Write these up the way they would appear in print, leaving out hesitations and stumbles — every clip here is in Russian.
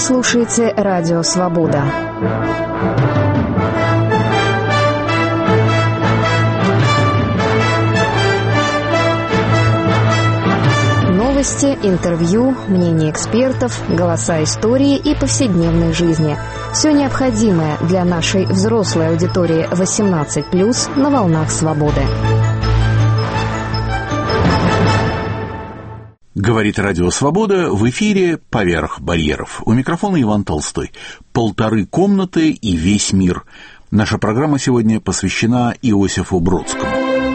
слушаете Радио Свобода. Новости, интервью, мнения экспертов, голоса истории и повседневной жизни. Все необходимое для нашей взрослой аудитории 18+, на волнах Свободы. Говорит Радио Свобода, в эфире «Поверх барьеров». У микрофона Иван Толстой. 1,5 комнаты и весь мир. Наша программа сегодня посвящена Иосифу Бродскому.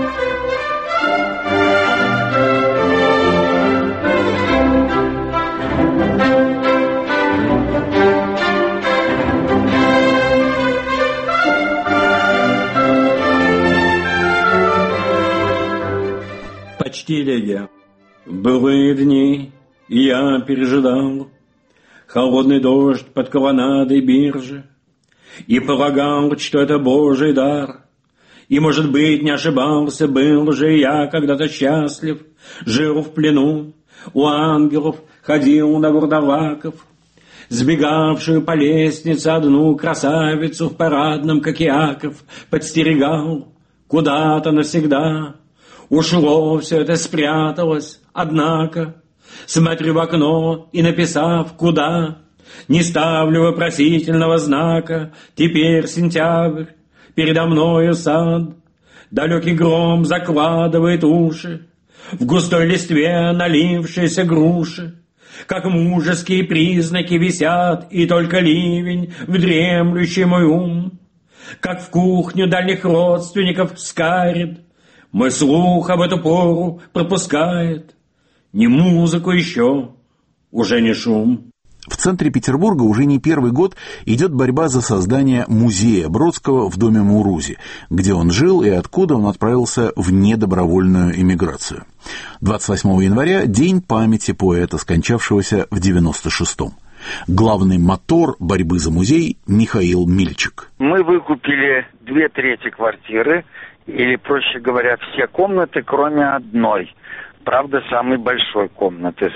Почти элегия. В былые дни я пережидал холодный дождь под колоннадой биржи и полагал, что это Божий дар. И, может быть, не ошибался, был же я когда-то счастлив, жил в плену у ангелов, ходил на вурдалаков, сбегавшую по лестнице одну красавицу в парадном, как Иаков, подстерегал куда-то навсегда. Ушло все это, спряталось, однако, смотрю в окно и, написав «Куда?», не ставлю вопросительного знака. Теперь сентябрь, передо мною сад, далекий гром закладывает уши в густой листве налившейся груши. Как мужеские признаки висят, и только ливень в дремлющий мой ум. Как в кухню дальних родственников скарит, мой слух об эту пору пропускает не музыку еще, уже не шум. В центре Петербурга уже не первый год идет борьба за создание музея Бродского в доме Мурузи, где он жил и откуда он отправился в недобровольную эмиграцию. 28 января – день памяти поэта, скончавшегося в 96-м. Главный мотор борьбы за музей – Михаил Мильчик. Мы выкупили 2/3 квартиры, или, проще говоря, все комнаты, кроме одной. Правда, самой большой комнаты,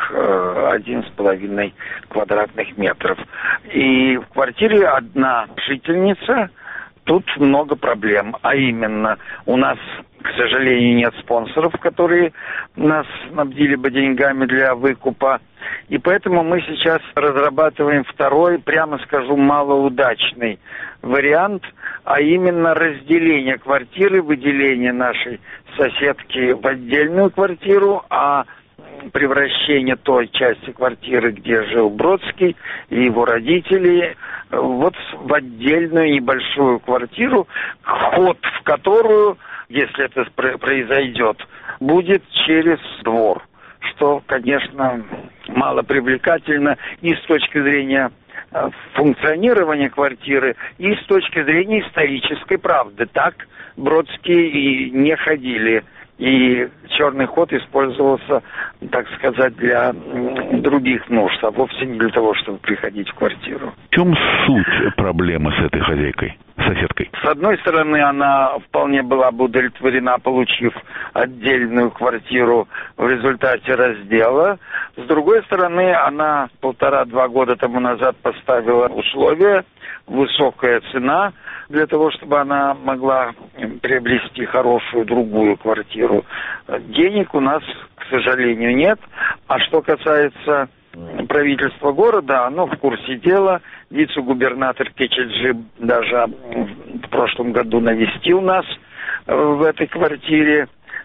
41,5 квадратных метров. И в квартире одна жительница. Тут много проблем, а именно у нас, к сожалению, нет спонсоров, которые нас снабдили бы деньгами для выкупа. И поэтому мы сейчас разрабатываем второй, прямо скажу, малоудачный вариант, а именно разделение квартиры, выделение нашей соседки в отдельную квартиру, а превращение той части квартиры, где жил Бродский и его родители, вот в отдельную небольшую квартиру, вход в которую, если это произойдет, будет через двор, что, конечно, мало привлекательно и с точки зрения функционирования квартиры, и с точки зрения исторической правды. Так Бродские и не ходили. И черный ход использовался, так сказать, для других нужд, а вовсе не для того, чтобы приходить в квартиру. В чем суть проблемы с этой хозяйкой, соседкой? С одной стороны, она вполне была бы удовлетворена, получив отдельную квартиру в результате раздела. С другой стороны, она 1,5-2 года тому назад поставила условия, высокая цена, для того, чтобы она могла приобрести хорошую другую квартиру. Денег у нас, к сожалению, нет. А что касается правительства города, оно в курсе дела. Вице-губернатор Кечиджи даже в прошлом году навестил нас в этой квартире,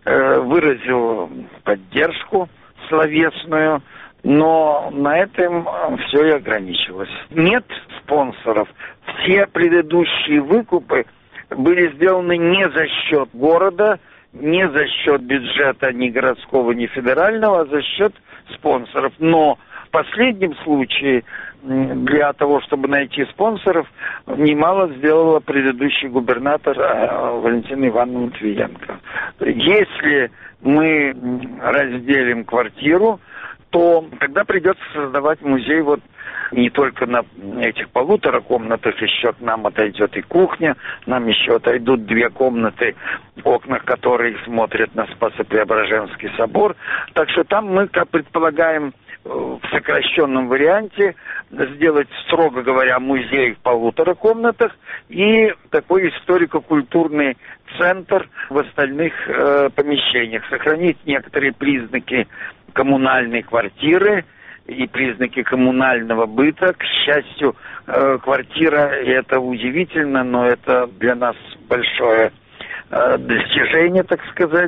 выразил поддержку словесную. Но на этом все и ограничилось. Нет спонсоров. Все предыдущие выкупы были сделаны не за счет города, не за счет бюджета ни городского, ни федерального, а за счет спонсоров. Но в последнем случае для того, чтобы найти спонсоров, немало сделала предыдущий губернатор Валентина Ивановна Матвиенко. Если мы разделим квартиру, то когда придется создавать музей вот не только на этих 1,5 комнатах, еще к нам отойдет и кухня, нам еще отойдут 2 комнаты, в окнах которых смотрят на Спасо-Преображенский собор. Так что там мы, как предполагаем, в сокращенном варианте сделать, строго говоря, музей в 1,5 комнатах и такой историко-культурный центр в остальных помещениях. Сохранить некоторые признаки коммунальной квартиры и признаки коммунального быта. К счастью, квартира, и это удивительно, но это для нас большое достижение, так сказать,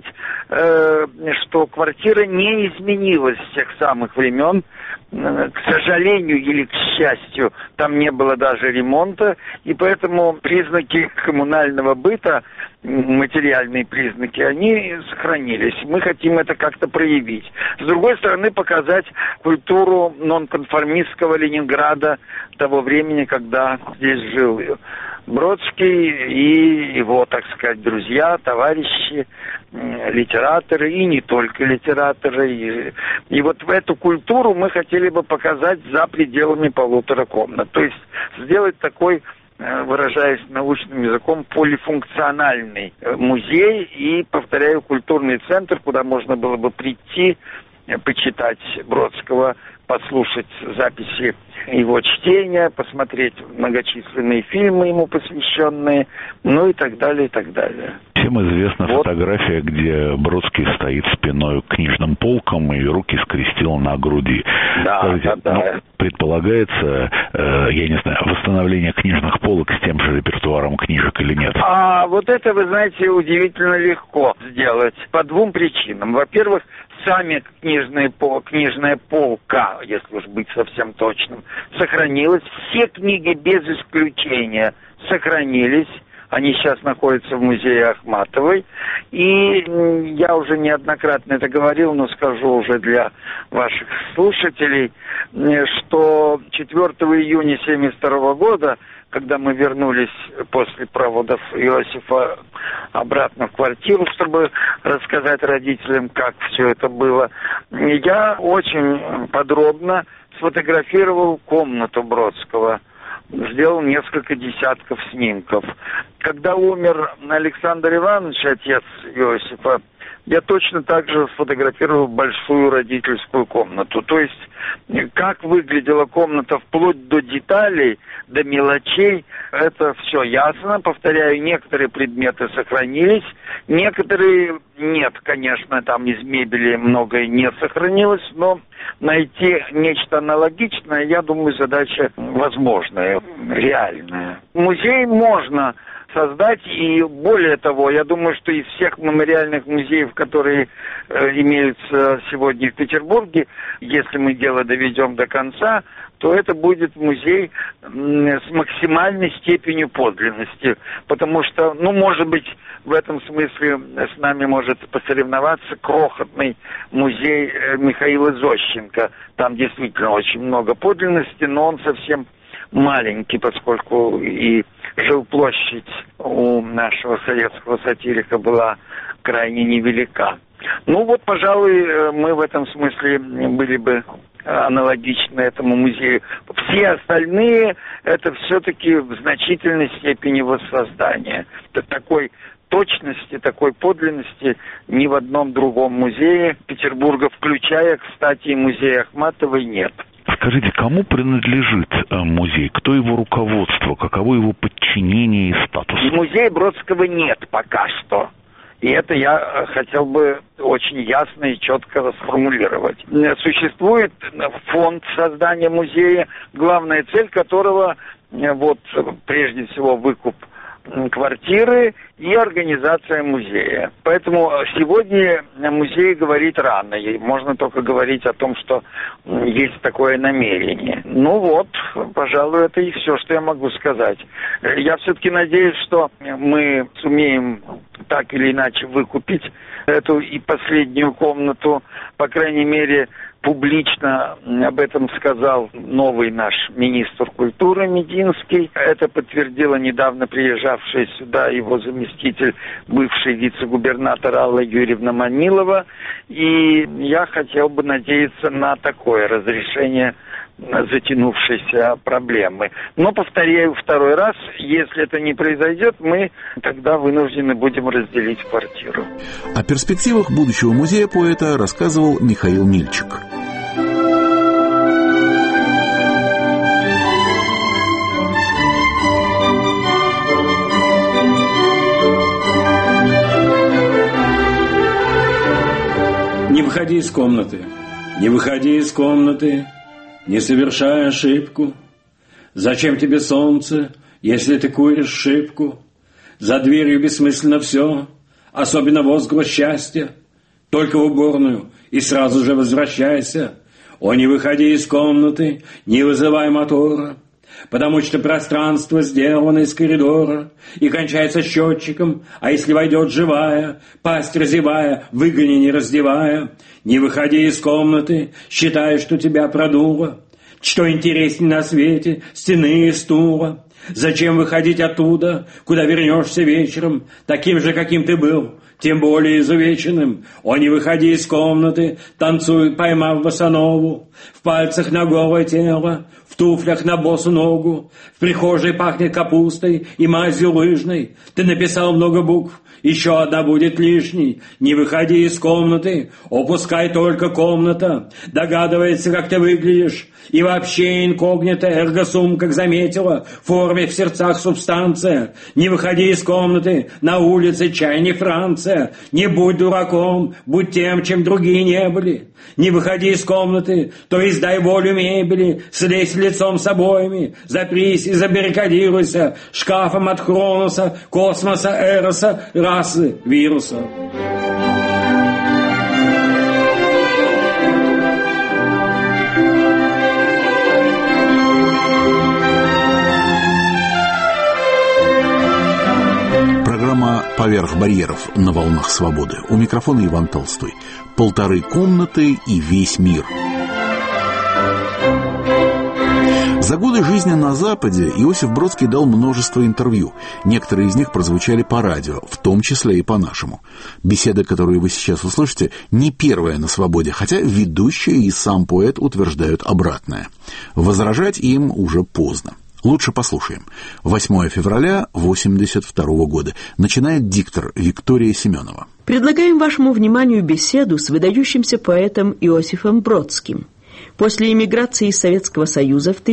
что квартира не изменилась с тех самых времен. К сожалению или к счастью, там не было даже ремонта, и поэтому признаки коммунального быта, материальные признаки, они сохранились. Мы хотим это как-то проявить. С другой стороны, показать культуру нонконформистского Ленинграда того времени, когда здесь жил Бродский и его, так сказать, друзья, товарищи, литераторы, и не только литераторы. И вот в эту культуру мы хотели бы показать за пределами 1,5 комнат. То есть сделать такой, выражаясь научным языком, полифункциональный музей и, повторяю, культурный центр, куда можно было бы прийти, почитать Бродского, послушать записи его чтения, посмотреть многочисленные фильмы ему посвященные, ну и так далее, и так далее. Всем известна фотография, где Бродский стоит спиной к книжным полкам и руки скрестил на груди. Да, скажите, да. Предполагается, я не знаю, восстановление книжных полок с тем же репертуаром книжек или нет? А вот это, вы знаете, удивительно легко сделать по 2 причинам. Во-первых, сами книжная полка, если уж быть совсем точным, сохранилась. Все книги без исключения сохранились. Они сейчас находятся в музее Ахматовой. И я уже неоднократно это говорил, но скажу уже для ваших слушателей, что 4 июня 1972 года, когда мы вернулись после проводов Иосифа обратно в квартиру, чтобы рассказать родителям, как все это было, я очень подробно сфотографировал комнату Бродского. Сделал несколько десятков снимков. Когда умер Александр Иванович, отец Иосифа, я точно так же сфотографировал большую родительскую комнату. То есть, как выглядела комната вплоть до деталей, до мелочей, это все ясно. Повторяю, некоторые предметы сохранились, некоторые нет, конечно, там из мебели многое не сохранилось, но найти нечто аналогичное, я думаю, задача возможная, реальная. Музей можно создать, и более того, я думаю, что из всех мемориальных музеев, которые имеются сегодня в Петербурге, если мы дело доведем до конца, то это будет музей с максимальной степенью подлинности, потому что, может быть, в этом смысле с нами может посоревноваться крохотный музей Михаила Зощенко. Там действительно очень много подлинности, но он совсем маленький, поскольку и жилплощадь у нашего советского сатирика была крайне невелика. Пожалуй, мы в этом смысле были бы аналогичны этому музею. Все остальные — это все-таки в значительной степени воссоздание. Такой точности, такой подлинности ни в одном другом музее Петербурга, включая, кстати, и музей Ахматовой, нет. Скажите, кому принадлежит музей? Кто его руководство? Каково его подчинение и статус? Музея Бродского нет пока что. И это я хотел бы очень ясно и четко сформулировать. Существует фонд создания музея, главная цель которого, прежде всего, выкуп квартиры и организация музея. Поэтому сегодня о музее говорить рано. И можно только говорить о том, что есть такое намерение. Пожалуй, это и все, что я могу сказать. Я все-таки надеюсь, что мы сумеем так или иначе выкупить эту и последнюю комнату. По крайней мере, публично об этом сказал новый наш министр культуры Мединский. Это подтвердила недавно приезжавшая сюда его заместитель, бывший вице-губернатор Алла Юрьевна Манилова. И я хотел бы надеяться на такое разрешение затянувшейся проблемы. Но, повторяю второй раз, если это не произойдет, мы тогда вынуждены будем разделить квартиру. О перспективах будущего музея поэта рассказывал Михаил Мильчик. Не выходи из комнаты, не выходи из комнаты, не совершай ошибку. Зачем тебе солнце, если ты куришь шибку? За дверью бессмысленно все, особенно возглас счастья. Только в уборную и сразу же возвращайся. О, не выходи из комнаты, не вызывай мотора, потому что пространство сделано из коридора и кончается счетчиком, а если войдет живая, пасть разевая, выгони не раздевая. Не выходи из комнаты, считай, что тебя продуло. Что интереснее на свете, стены и стула. Зачем выходить оттуда, куда вернешься вечером, таким же, каким ты был, тем более изувеченным? О, не выходи из комнаты, танцуй, поймав босонову, в пальцах на голое тело, в туфлях на босу ногу, в прихожей пахнет капустой и мазью лыжной. Ты написал много букв, еще одна будет лишней. Не выходи из комнаты, о, пускай только комната догадывается, как ты выглядишь. И вообще инкогнито, эрго-сум, как заметила, в форме в сердцах субстанция. Не выходи из комнаты, на улице чай не Франция. Не будь дураком, будь тем, чем другие не были. Не выходи из комнаты, то есть дай волю мебели, слезь лицом с обоями, запрись и забаррикадируйся шкафом от Хроноса, космоса, Эроса, расы, вируса. Программа «Поверх барьеров» на волнах свободы. У микрофона Иван Толстой. 1,5 комнаты и весь мир. За годы жизни на Западе Иосиф Бродский дал множество интервью. Некоторые из них прозвучали по радио, в том числе и по нашему. Беседа, которую вы сейчас услышите, не первая на свободе, хотя ведущие и сам поэт утверждают обратное. Возражать им уже поздно. Лучше послушаем. 8 февраля 1982 года. Начинает диктор Виктория Семенова. Предлагаем вашему вниманию беседу с выдающимся поэтом Иосифом Бродским. После эмиграции из Советского Союза в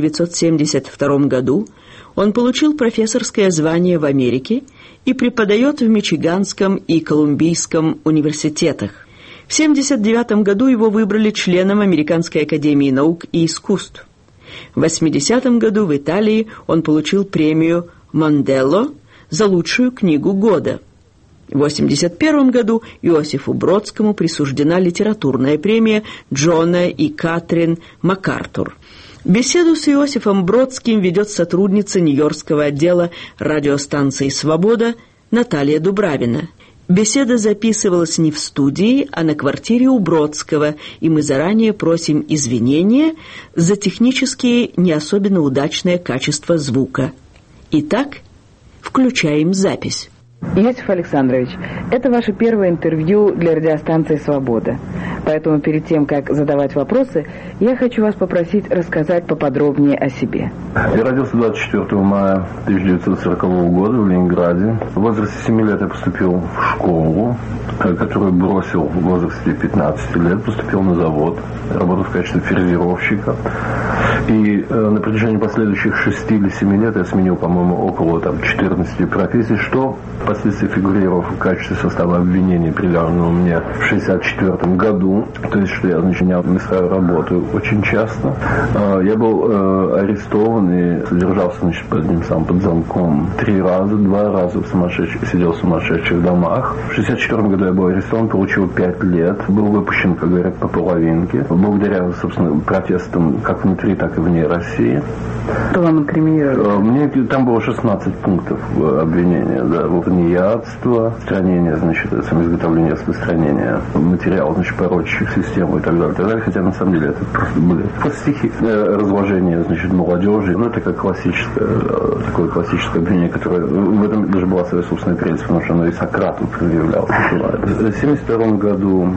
1972 году он получил профессорское звание в Америке и преподает в Мичиганском и Колумбийском университетах. В 1979 году его выбрали членом Американской академии наук и искусств. В 1980 году в Италии он получил премию «Монделло» за лучшую книгу года. В 1981 году Иосифу Бродскому присуждена литературная премия Джона и Катрин МакАртур. Беседу с Иосифом Бродским ведет сотрудница Нью-Йоркского отдела радиостанции «Свобода» Наталья Дубравина. Беседа записывалась не в студии, а на квартире у Бродского, и мы заранее просим извинения за технически не особенно удачное качество звука. Итак, включаем запись. Иосиф Александрович, это ваше первое интервью для радиостанции «Свобода». Поэтому перед тем, как задавать вопросы, я хочу вас попросить рассказать поподробнее о себе. Я родился 24 мая 1940 года в Ленинграде. В возрасте 7 лет я поступил в школу, которую бросил в возрасте 15 лет, поступил на завод, работал в качестве фрезеровщика. И на протяжении последующих 6 или 7 лет я сменил, по-моему, около 14 профессий, что впоследствии фигурировал в качестве состава обвинений, предъявленного мне в 1964 году. То есть, что я менял места работы очень часто. Я был арестован и содержался, под одним самым под замком 3 раза, 2 раза сидел в сумасшедших домах. В 1964 году я был арестован, получил 5 лет. Был выпущен, как говорят, по половинке. Благодаря, собственно, протестам как внутри, так и вне России. Что вам инкриминировали? Мне там было 16 пунктов обвинения. Да, тунеядство, распространение, самоизготовление, распространение материалов, порочащих систему и так далее, хотя на самом деле это просто были стихи, разложение, молодежи. Это как такое классическое обвинение, которое в этом даже была своя собственная прелесть, потому что оно и Сократу предъявлялось. В 1972 году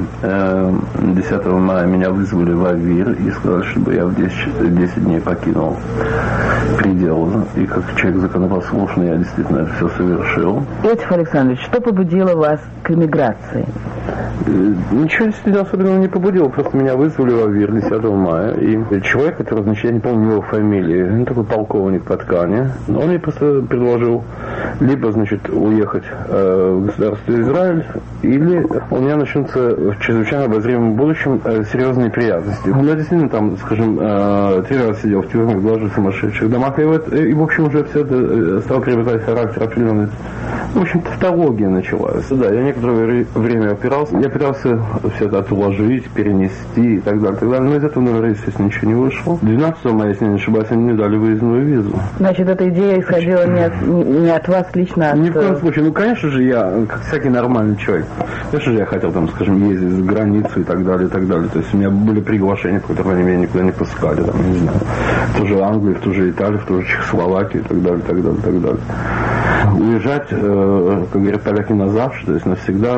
10 мая меня вызвали в АВИР и сказали, чтобы я в 10 дней покинул пределы. И как человек законопослушный я действительно все совершил. Иосиф Александрович, что побудило вас к эмиграции? Ничего действительно особенного не побудило, просто меня вызвали в Авир 10 мая, и человек, который, значит, я не помню его фамилии, он такой полковник по ткани, он мне просто предложил либо, значит, уехать в государство Израиль, или у меня начнутся в чрезвычайно обозримом будущем серьезные неприятности. Я действительно там, скажем, 3 раза сидел в тюрьмах, в даже сумасшедших домах, и в общем уже все это стало приобретать характер определенный. В общем, тавтология началась. Да, я некоторое время опирался. Я пытался все это отложить, перенести и так далее, но из этого, наверное, естественно, ничего не вышло. 12 мая, если не ошибаюсь, они мне дали выездную визу. Значит, эта идея исходила не от вас лично, а Ни в коем случае. Ну, конечно же, я, как всякий нормальный человек, конечно же, я хотел там, скажем, ездить за границу и так далее, и так далее. То есть у меня были приглашения, по которым они меня никуда не пускали, там, не знаю, в ту же Англию, в ту же Италию, в ту же Чехословакию и так далее, и так далее, и так далее. Уезжать, как говорят поляки, назавжди, то есть навсегда,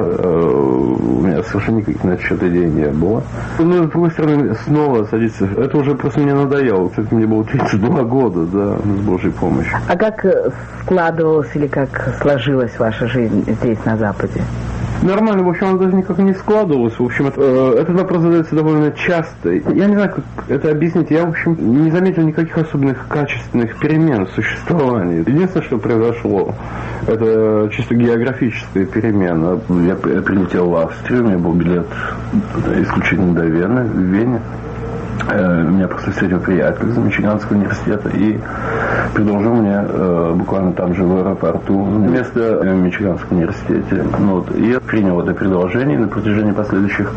у меня совершенно никаких на этот счет идей не было. Но, с другой стороны, снова садиться, это уже просто мне надоело. Кстати, мне было 32 года, да, с Божьей помощью. А как складывалась или как сложилась ваша жизнь здесь, на Западе? Нормально, в общем, оно даже никак не складывалось. В общем, этот вопрос задается довольно часто. Я не знаю, как это объяснить. Я, в общем, не заметил никаких особенных качественных перемен в существовании. Единственное, что произошло, это чисто географическая перемена. Я прилетел в Австрию, у меня был билет исключительно до Вены, в Вене. Меня просто встретил приятель из Мичиганского университета и предложил мне буквально там же в аэропорту место в Мичиганском университете. Ну, вот, и я принял это предложение на протяжении последующих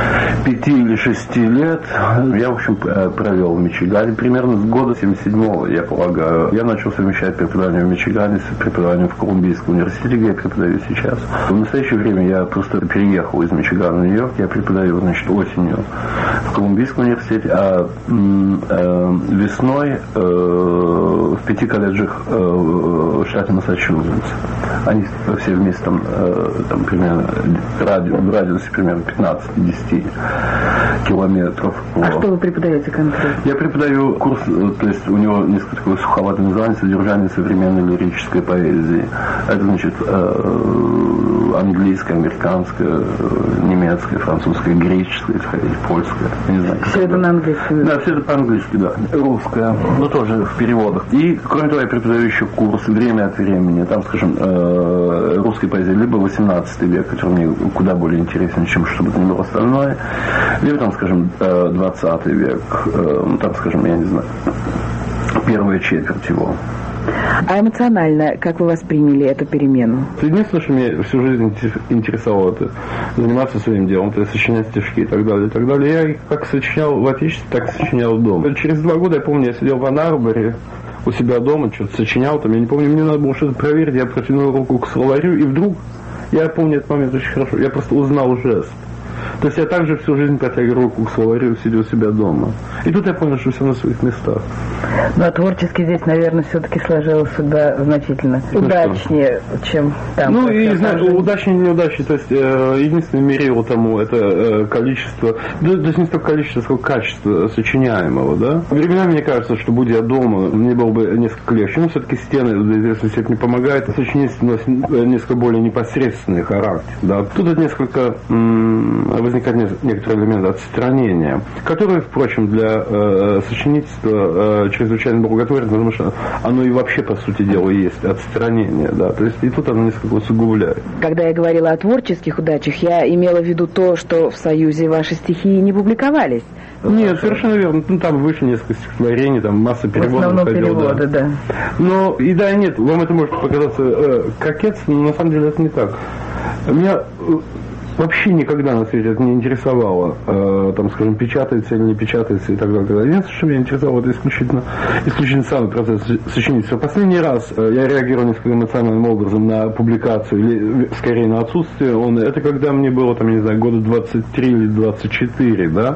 5 или 6 лет. Я, в общем, провел в Мичигане примерно с года 77-го, я полагаю. Я начал совмещать преподавание в Мичигане с преподаванием в Колумбийском университете, где я преподаю сейчас. В настоящее время я просто переехал из Мичигана в Нью-Йорк. Я преподаю, значит, осенью в Колумбийском университете, а весной в 5 колледжах в штате Массачусетс. Они все вместе там примерно в радиусе примерно 15-10 километров. А что вы преподаете конкретно? Я преподаю курс, то есть у него несколько такое суховатое название «Содержание современной лирической поэзии». Это, значит, английская, американская, немецкая, французская, греческая, если хотите, польская. Не знаю, все это на английском? Да, все это по-английски, да. Русская, но тоже в переводах. И, кроме того, я преподаю еще курс время от времени. Там, скажем, русской поэзии либо 18 век, который мне куда более интересен, чем что бы то ни было остальное, либо, там, скажем, 20 век, там, скажем, я не знаю, первая четверть его. А эмоционально, как вы восприняли эту перемену? Единственное, что меня всю жизнь интересовало, это заниматься своим делом, то есть сочинять стишки и так далее, и так далее. Я их как сочинял в Отечестве, так и сочинял дома. Через 2 года, я помню, я сидел в Анн-Арборе у себя дома, что-то сочинял там, я не помню, мне надо было что-то проверить, я протянул руку к словарю, и вдруг, я помню этот момент очень хорошо, я просто узнал жест. То есть я также всю жизнь протягиваю руку к словарю, сидя у себя дома. И тут я понял, что все на своих местах. Ну, а творчески здесь, наверное, все-таки сложилась судьба значительно удачнее, чем там. Ну, и, знаете, удачнее, неудачнее. То есть, единственное мерило тому, это количество, то есть не столько количество, сколько качество сочиняемого, да. Временами мне кажется, что, будь я дома, мне было бы несколько легче. Но все-таки стены до известной степени помогают. Сочинить носит несколько более непосредственный характер, да. Тут это несколько возникает некоторый элемент отстранения, который, впрочем, для сочинительства чрезвычайно благотворен, потому что оно и вообще, по сути дела, есть отстранение, да, то есть и тут оно несколько усугубляет. Когда я говорила о творческих удачах, я имела в виду то, что в Союзе ваши стихи не публиковались. Нет, совершенно верно. Ну, там вышло несколько стихотворений, там масса переводов. В основном переводы, да. Но и да, и нет, вам это может показаться кокетством, но на самом деле это не так. Меня вообще никогда на свете это не интересовало, там, скажем, печатается или не печатается и так далее. Единственное, что меня интересовало, это исключительно самый процесс сочинительства. Последний раз я реагировал несколько эмоциональным образом на публикацию, или скорее на отсутствие. Это когда мне было, там, не знаю, года 23 или 24, да.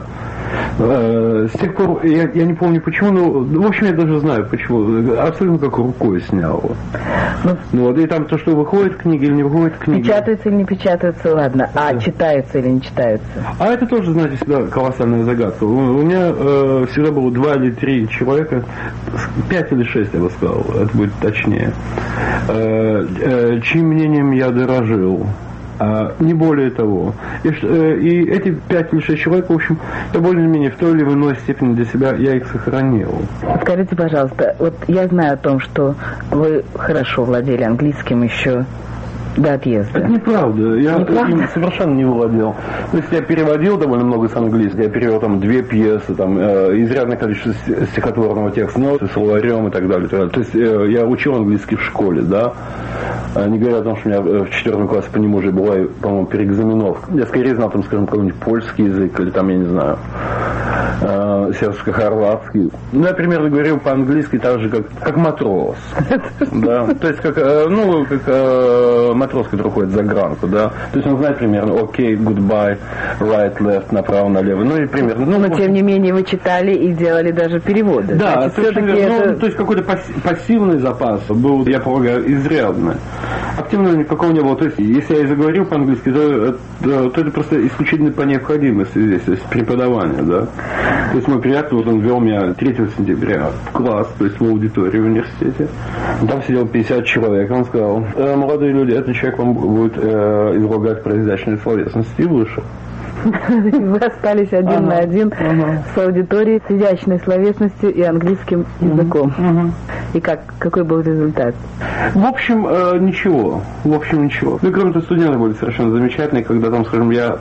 С тех пор, я не помню почему, но, в общем, я даже знаю почему. Абсолютно как рукой сняло. Ну, вот, и там то, что выходит книга или не выходит книга. Печатается или не печатается, ладно. А читается или не читается? А это тоже, знаете, всегда колоссальная загадка. У меня всегда было 2 или 3 человека, 5 или 6, я бы сказал, это будет точнее, чьим мнением я дорожил. Не более того. И эти 5 или 6 человек, в общем, я более-менее в той или иной степени для себя я их сохранил. Скажите, пожалуйста, вот я знаю о том, что вы хорошо владели английским еще до отъезда. Это неправда. Я им совершенно не владел. То есть я переводил довольно много с английского. Я перевел там 2 пьесы, там изрядное количество стихотворного текста, но с словарем и так далее. То есть я учил английский в школе, да. Не говоря о том, что у меня в 4 классе по нему уже была, по-моему, переэкзаменовка. Я скорее знал там, скажем, какой-нибудь польский язык или там, я не знаю, сербско-хорватский. Ну, я примерно говорил по-английски так же, как матрос. Да. То есть как матрос, который ходит за гранку, да. То есть он знает примерно окей, goodbye, right, left, направо, налево. Ну и примерно. Но тем не менее вы читали и делали даже переводы. Да, то есть какой-то пассивный запас был, я полагаю, изрядный. Активного никакого не было. То есть если я и заговорил по-английски, то это просто исключительно по необходимости здесь, то есть преподавание, да. То есть мой приятель, вот он ввел меня 3 сентября в класс, то есть в аудиторию в университете. Там сидел 50 человек. Он сказал: молодые люди, этот человек вам будет излагать про изящные словесности, и вышел. Вы остались один на один с аудиторией, с изящной словесностью и английским языком. И какой был результат? В общем, ничего. Ну, кроме того, студенты были совершенно замечательные. Когда там, скажем, я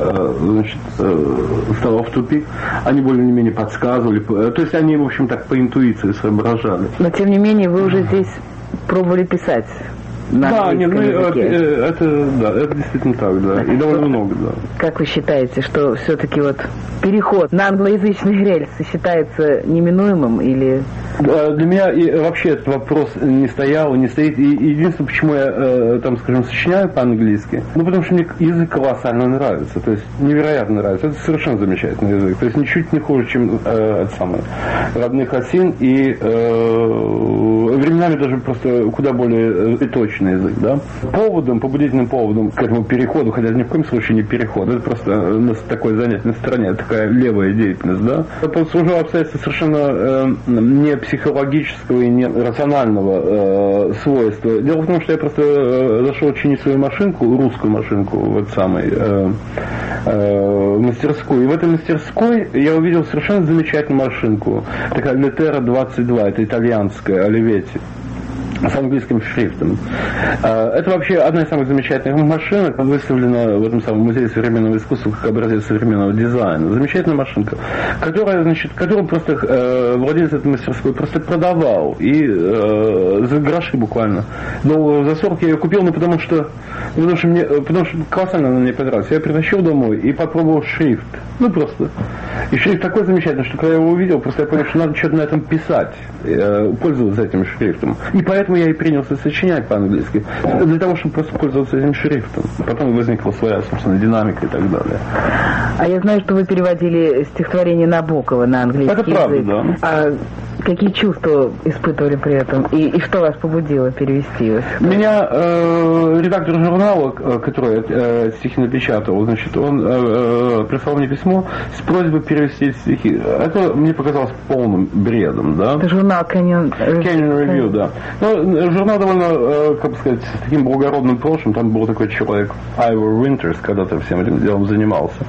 встал в тупик, они более-менее подсказывали. То есть они, в общем, так по интуиции соображали. Но, тем не менее, вы уже здесь пробовали писать. Да, это действительно так, да. И довольно много, да. Как вы считаете, что все-таки вот переход на англоязычные рельсы считается неминуемым или... Для меня и вообще этот вопрос не стоял, не стоит. И единственное, почему я там, скажем, сочиняю по-английски, потому что мне язык колоссально нравится, то есть невероятно нравится. Это совершенно замечательный язык. То есть ничуть не хуже, чем родных осин, и временами даже просто куда более точный язык, да. Побудительным поводом к этому переходу, хотя ни в коем случае не переход, это просто на такой занятной стороне, такая левая деятельность, да. Это служило обстоятельства совершенно не психологического и не рационального свойства. Дело в том, что я просто зашел чинить свою машинку, русскую машинку, вот самой мастерскую. И в этой мастерской я увидел совершенно замечательную машинку. Такая Летера 22, это итальянская, Оливетти, с английским шрифтом. Это вообще одна из самых замечательных машинок, выставлена в этом самом музее современного искусства как образец современного дизайна. Замечательная машинка, которую просто владелец этой мастерской просто продавал. И за гроши буквально. Но за 40 я ее купил, потому что колоссально она мне понравилась. Я притащил домой и попробовал шрифт. Просто. И шрифт такой замечательный, что когда я его увидел, просто я понял, что надо что-то на этом писать, пользоваться этим шрифтом. И поэтому я и принялся сочинять по-английски. Для того, чтобы просто пользоваться этим шрифтом. Потом возникла своя, собственно, динамика и так далее. А я знаю, что вы переводили стихотворение Набокова на английский язык. Это правда, да. А какие чувства испытывали при этом? И что вас побудило перевести его? Меня редактор журнала, который стихи напечатал, он прислал мне письмо с просьбой перевести эти стихи. Это мне показалось полным бредом, да. Это журнал Canyon Review, да. Но журнал довольно, как бы сказать, с таким благородным прошлым. Там был такой человек, Ivor Winters, когда-то всем этим делом занимался.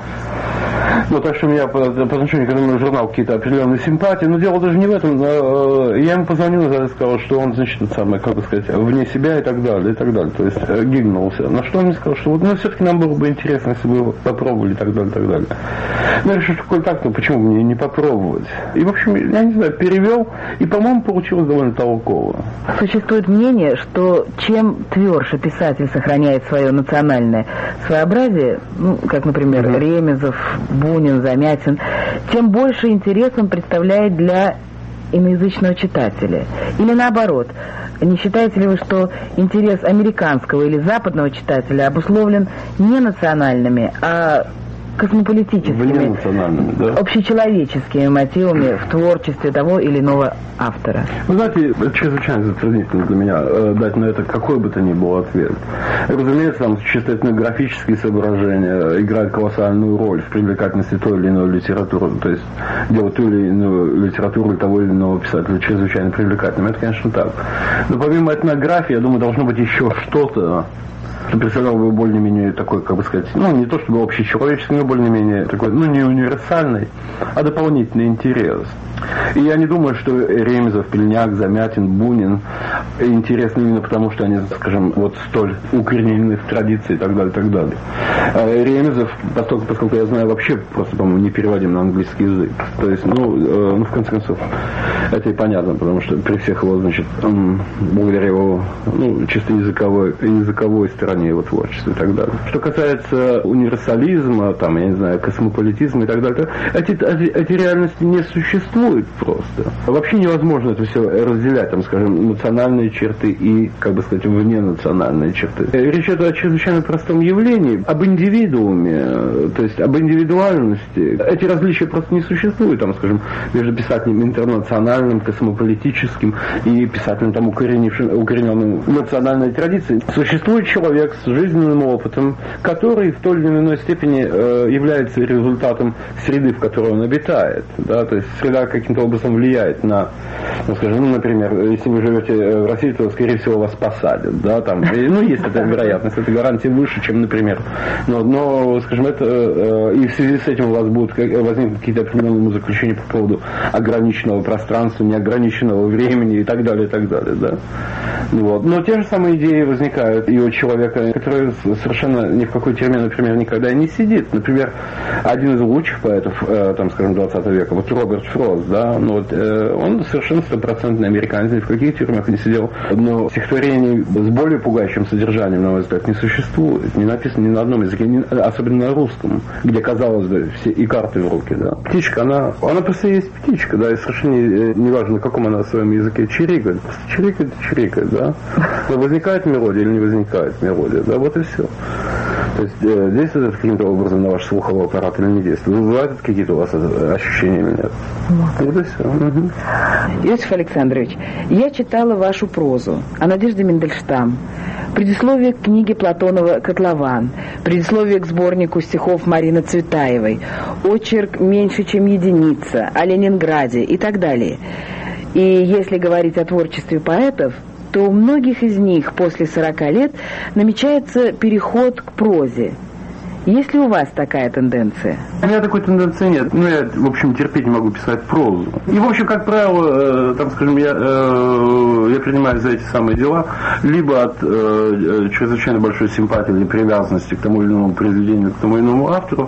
Так что у меня по отношению к этому журналу какие-то определенные симпатии, но дело даже не в этом. Я ему позвонил и сказал, что он, как бы сказать, вне себя и так далее, и так далее. То есть гигнулся. На что он мне сказал, что все-таки нам было бы интересно, если бы вы попробовали, и так далее, и так далее. Я решил, что коль так, почему мне не попробовать? И, в общем, я не знаю, перевел, и, по-моему, получилось довольно толково. Существует мнение, что чем тверже писатель сохраняет свое национальное своеобразие, как, например, Ремезов, Бунин, Замятин, тем больше интерес он представляет для иноязычного читателя. Или наоборот, не считаете ли вы, что интерес американского или западного читателя обусловлен не национальными, а космополитическими, да? общечеловеческими мотивами в творчестве того или иного автора? Вы знаете, это чрезвычайно затруднительно для меня дать на это какой бы то ни был ответ. Разумеется, там чисто этнографические соображения играют колоссальную роль в привлекательности той или иной литературы. То есть делать ту или иную литературу того или иного писателя чрезвычайно привлекательным. Это, конечно, так. Но помимо этнографии, я думаю, должно быть еще что-то, что представлял бы более-менее такой, как бы сказать, ну, не то чтобы общечеловеческий, но более-менее такой, ну, не универсальный, а дополнительный интерес. И я не думаю, что Ремезов, Пельняк, Замятин, Бунин интересны именно потому, что они, скажем, вот столь укоренены в традиции и так далее, и так далее. Ремезов, поскольку я знаю, вообще просто, по-моему, не переводим на английский язык. То есть, ну, в конце концов, это и понятно, потому что при всех его, значит, благодаря его, ну, чисто языковой стороне его творчества и так далее. Что касается универсализма, там, я не знаю, космополитизма и так далее, эти реальности не существуют просто. Вообще невозможно это все разделять, там, скажем, национальные черты и, как бы сказать, вненациональные черты. Речь идет о чрезвычайно простом явлении, об индивидууме, то есть об индивидуальности. Эти различия просто не существуют, там, скажем, между писателем интернациональным, космополитическим и писателем, там, укорененным в национальной традиции. Существует человек с жизненным опытом, который в той или иной степени является результатом среды, в которой он обитает. Да? То есть среда каким-то образом влияет на, ну, скажем, ну, например, если вы живете в России, то, скорее всего, вас посадят. Да? Там, ну, есть эта вероятность, эта гарантия выше, чем, например. Но скажем, это и в связи с этим у вас будут возникнуть какие-то определенные заключения по поводу ограниченного пространства, неограниченного времени и так далее, и так далее. Да? Вот. Но те же самые идеи возникают и у человека, который совершенно ни в какой тюрьме, например, никогда не сидит. Например, один из лучших поэтов, там, скажем, 20 века, вот Роберт Фрост, да, ну, вот, он совершенно стопроцентный американец, ни в каких тюрьмах не сидел, но стихотворений с более пугающим содержанием, на мой взгляд, не существует, не написано ни на одном языке, особенно на русском, где, казалось бы, все и карты в руки, да. Птичка, она просто есть птичка, да, и совершенно не важно, на каком она в своем языке чирикает, просто чирикает, да. Но возникает мелодия или не возникает мелодия, да, вот и все. То есть действует это каким-то образом на ваш слуховой аппарат или не действует? Вызывает это какие-то у вас ощущения или нет? Вот и все. Угу. Иосиф Александрович, я читала вашу прозу о Надежде Мандельштам, предисловие к книге Платонова «Котлован», предисловие к сборнику стихов Марины Цветаевой, очерк «Меньше, чем единица», о Ленинграде и так далее. И если говорить о творчестве поэтов, то у многих из них после 40 лет намечается переход к прозе. Есть ли у вас такая тенденция? У меня такой тенденции нет. Ну, я, в общем, терпеть не могу писать прозу. И, в общем, как правило, там, скажем, я принимаюсь за эти самые дела либо от чрезвычайно большой симпатии или привязанности к тому или иному произведению, к тому или иному автору,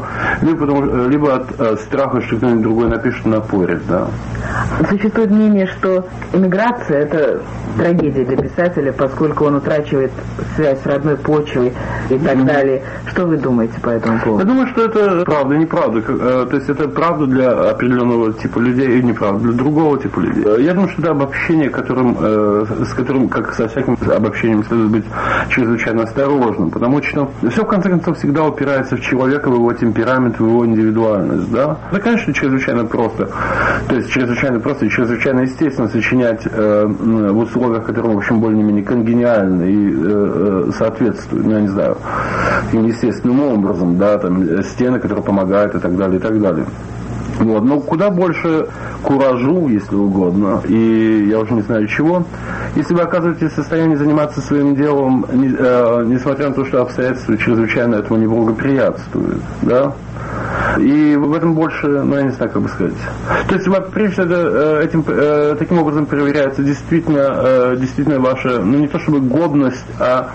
либо от страха, что кто-нибудь другой напишет, напорит, да. Существует мнение, что эмиграция – это трагедия для писателя, поскольку он утрачивает связь с родной почвой и так далее. Что вы думаете по этому поводу? Я думаю, что это правда и неправда. То есть это правда для определенного типа людей и неправда для другого типа людей. Я думаю, что это обобщение, с которым, как со всяким обобщением, следует быть чрезвычайно осторожным, потому что все, в конце концов, всегда упирается в человека, в его темперамент, в его индивидуальность. Да? Это, конечно, чрезвычайно просто. То есть чрезвычайно просто и чрезвычайно естественно сочинять в условиях, которые, в общем, более-менее конгениальны и соответствуют, ну, я не знаю, таким естественным образом, да, там, стены, которые помогают и так далее, и так далее. Вот. Но куда больше куражу, если угодно, и я уже не знаю чего, если вы оказываетесь в состоянии заниматься своим делом, несмотря на то, что обстоятельства чрезвычайно этому не благоприятствуют, да, и в этом больше, ну, я не знаю, как бы сказать. То есть, прежде всего, таким образом проверяется действительно ваша, ну, не то чтобы годность, а,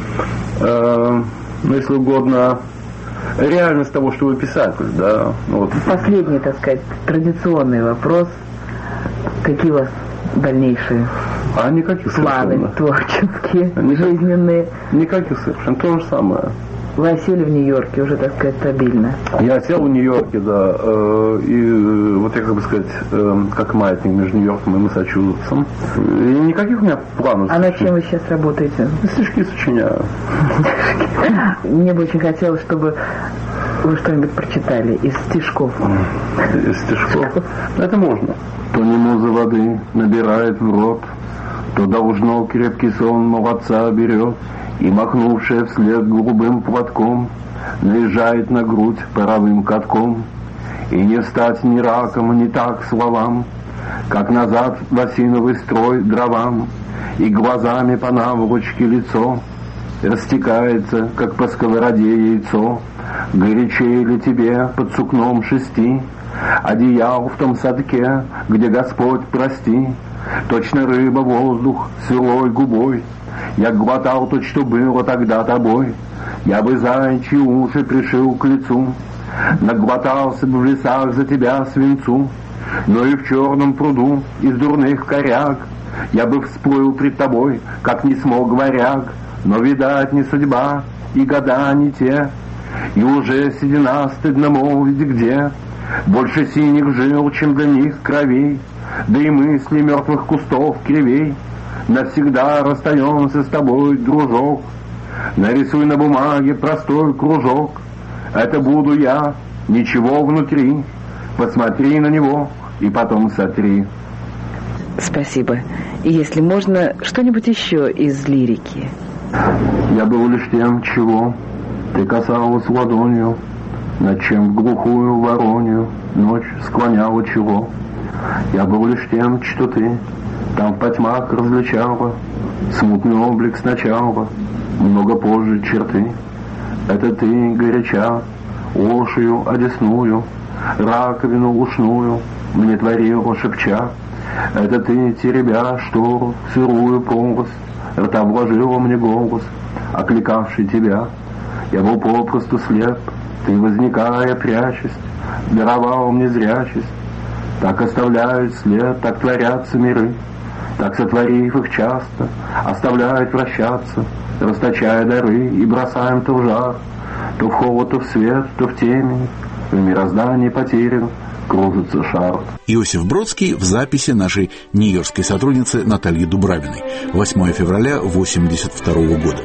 ну, если угодно, реальность того, что вы писатель, да. Вот. Последний, так сказать, традиционный вопрос. Какие у вас дальнейшие планы творческие, жизненные? Никаких совершенно. То же самое. Вы осели в Нью-Йорке уже, так сказать, стабильно? Я осел в Нью-Йорке, да. И вот я, как бы сказать, как маятник между Нью-Йорком и Массачусетсом. И никаких у меня планов. А над чем вы сейчас работаете? Стишки сочиняю. Мне бы очень хотелось, чтобы вы что-нибудь прочитали из стишков? Из стишков? Это можно. То не муза воды набирает в рот, то должно крепкий сон молодца берет, и, махнувшая вслед голубым платком, наезжает на грудь паровым катком. И не встать ни раком, ни так словам, как назад в осиновый строй дровам, и глазами по наволочке лицо растекается, как по сковороде яйцо. Горячее ли тебе под сукном 6 одеял в том садке, где Господь прости? Точно рыба воздух сырой губой я глотал то, что было тогда тобой. Я бы заячьи уши пришил к лицу, наглотался бы в лесах за тебя свинцу, но и в черном пруду из дурных коряг я бы всплыл пред тобой, как не смог варяг. Но, видать, не судьба, и года не те, и уже седина стыдно молвить где. Больше синих жил, чем для них кровей, да и мысли мертвых кустов кривей. Навсегда расстаемся с тобой, дружок. Нарисуй на бумаге простой кружок. Это буду я, ничего внутри. Посмотри на него и потом сотри. Спасибо. И если можно, что-нибудь еще из лирики. Я был лишь тем, чего ты касалась ладонью, над чем глухую воронью ночь склоняла чего. Я был лишь тем, что ты там в потьмах различала смутный облик сначала, много позже черты. Это ты горяча, ошию одесную, раковину ушную мне творила шепча. Это ты, теребя штору, сырую полость, рта вложила мне голос, окликавший тебя. Я был попросту слеп, ты, возникая, прячась, даровал мне зрячесть. Так оставляют след, так творятся миры, так, сотворив их часто, оставляют вращаться, расточая дары и бросаем то в жар, то в холод, то в свет, то в темень. В мироздании потерян кружится шар. Иосиф Бродский в записи нашей нью-йоркской сотрудницы Натальи Дубравиной. 8 февраля 1982 года.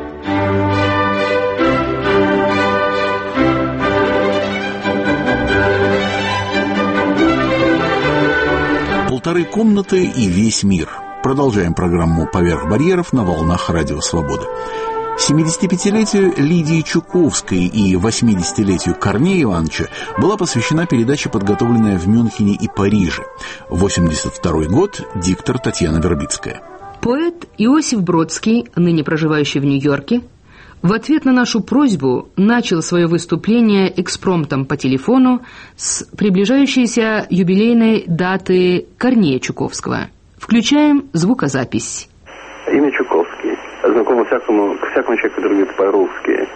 Полторы комнаты и весь мир. Продолжаем программу «Поверх барьеров» на волнах Радио Свобода. 75-летию Лидии Чуковской и 80-летию Корнея Ивановича была посвящена передача, подготовленная в Мюнхене и Париже. 82-й год, диктор Татьяна Вербицкая. Поэт Иосиф Бродский, ныне проживающий в Нью-Йорке, в ответ на нашу просьбу начал свое выступление экспромтом по телефону с приближающейся юбилейной даты Корнея Чуковского. Включаем звукозапись. Имя Чуковский знакомо всякому человеку, который говорит по-русски.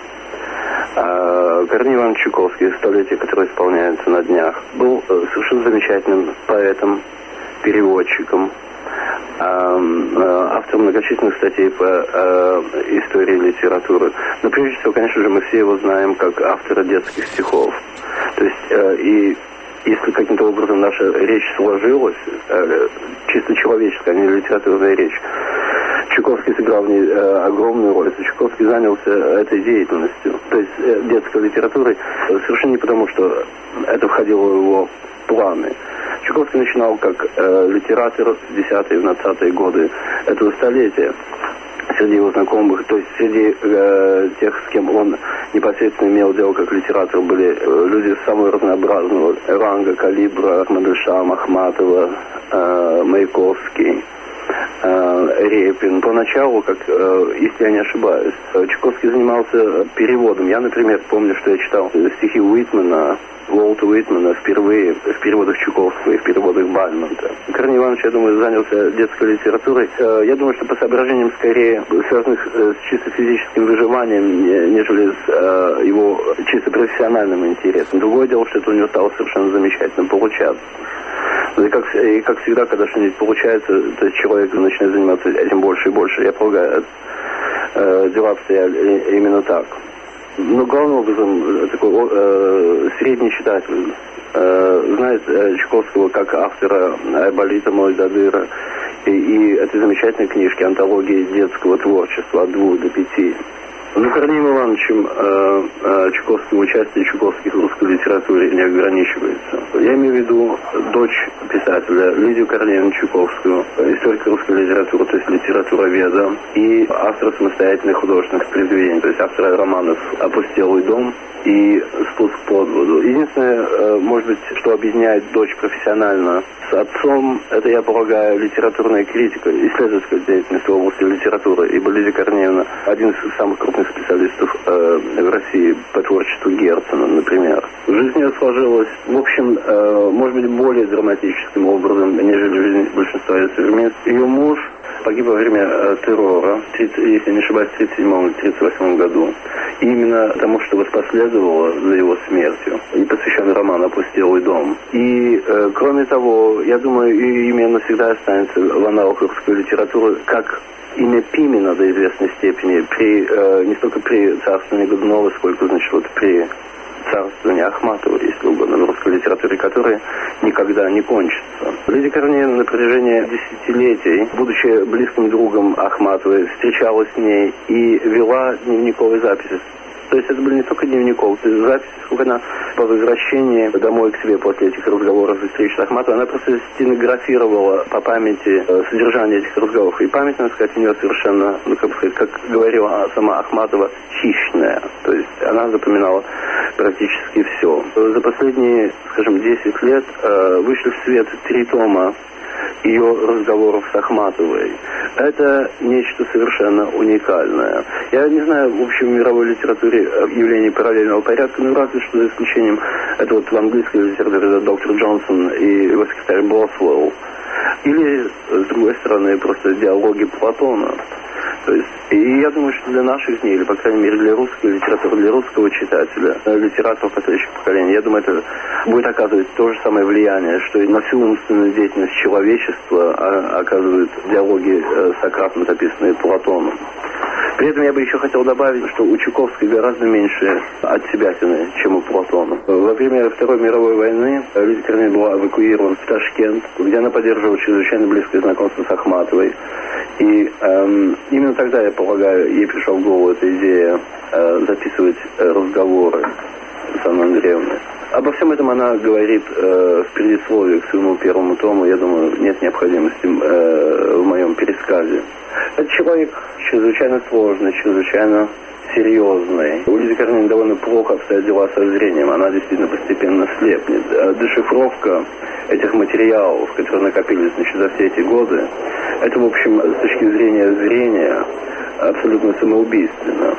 Корней Иванович Чуковский, столетие, которое исполняется на днях, был совершенно замечательным поэтом, переводчиком, автором многочисленных статей по истории литературы. Но прежде всего, конечно же, мы все его знаем как автора детских стихов. То есть, и если каким-то образом наша речь сложилась, чисто человеческая, а не литературная речь, Чуковский сыграл в ней огромную роль. Чуковский занялся этой деятельностью, то есть детской литературой, совершенно не потому, что это входило в его планы. Чуковский начинал как литератор в 10-е и 20-е годы этого столетия. Среди его знакомых, то есть среди тех, с кем он непосредственно имел дело как литератор, были люди самого разнообразного ранга, калибра: Мандельштама, Ахматова, Маяковский, Репин. Поначалу, как, если я не ошибаюсь, Чуковский занимался переводом. Я, например, помню, что я читал стихи Уитмана, Уолта Уитмана впервые в переводах Чуковского и в переводах Бальмонта. Корней Иванович, я думаю, занялся детской литературой. Я думаю, что по соображениям скорее связанных с чисто физическим выживанием, нежели с его чисто профессиональным интересом. Другое дело, что это у него стало совершенно замечательно получаться. И как всегда, когда что-нибудь получается, то есть человек начинает заниматься этим больше и больше. Я полагаю, дела обстояли именно так. Но главным образом такой средний читатель знает Чуковского как автора «Айболита Мойдодыра» и этой замечательной книжки «Антологии детского творчества» от 2 до 5. Ну, Корнеем Ивановичем Чуковским участие Чуковских в русской литературе не ограничивается. Я имею в виду дочь писателя Лидию Корнеевну Чуковскую, историка русской литературы, то есть литературоведа, и автора самостоятельных художественных произведений, то есть автора романов «Опустелый дом» и «Спуск под воду». Единственное, может быть, что объединяет дочь профессионально с отцом, это, я полагаю, литературная критика, исследовательская деятельность в области литературы, ибо Лидия Корнеевна один из самых крупных специалистов в России по творчеству Герцена, например. Жизнь ее сложилась, в общем, может быть, более драматическим образом, нежели жизнь большинства ее современников. Ее муж погиб во время террора, если не ошибаюсь, в 1937 или 1938 году. И именно тому, что воспоследовало за его смертью, и посвящен роман «Опустелый дом». И, кроме того, я думаю, имя навсегда останется в аналах русской литературы как имя Пимена до известной степени, не столько при царствовании Годунова, сколько, значит, вот при царствования Ахматова, если угодно, в русской литературе, которая никогда не кончится. Лидия Корнеевна на протяжении десятилетий, будучи близким другом Ахматовой, встречалась с ней и вела дневниковые записи. То есть это были не только дневниковые записи, сколько она по возвращении домой к себе после этих разговоров и встреч с Ахматовой, она просто стенографировала по памяти содержание этих разговоров. И память, надо сказать, у нее совершенно, как говорила сама Ахматова, хищная. То есть она запоминала практически все. За последние, скажем, 10 лет вышли в свет 3 тома ее разговоров с Ахматовой. Это нечто совершенно уникальное. Я не знаю, в общем, в мировой литературе явление параллельного порядка, но разве что за исключением, это вот в английской литературе, это доктор Джонсон и его секретарь Босвелл. Или, с другой стороны, просто диалоги Платона. То есть, и я думаю, что для наших дней, или, по крайней мере, для русской литературы, для русского читателя, литераторов последующих поколений, я думаю, это будет оказывать то же самое влияние, что и на всю умственную деятельность человечества оказывают диалоги Сократом, написанные Платоном. При этом я бы еще хотел добавить, что у Чуковской гораздо меньше отсебятины, чем у Платона. Во время Второй мировой войны Лидия Корнеевна была эвакуирована в Ташкент, где она поддерживала чрезвычайно близкое знакомство с Ахматовой. И именно тогда, я полагаю, ей пришла в голову эта идея записывать разговоры с Анной Андреевной. Обо всем этом она говорит в предисловии к своему первому тому. Я думаю, нет необходимости в моем пересказе. Это человек чрезвычайно сложный, чрезвычайно серьезный. У Лидии Корнеевны довольно плохо обстоят дела со зрением. Она действительно постепенно слепнет. Дешифровка этих материалов, которые накопились, значит, за все эти годы, это, в общем, с точки зрения абсолютно самоубийственно.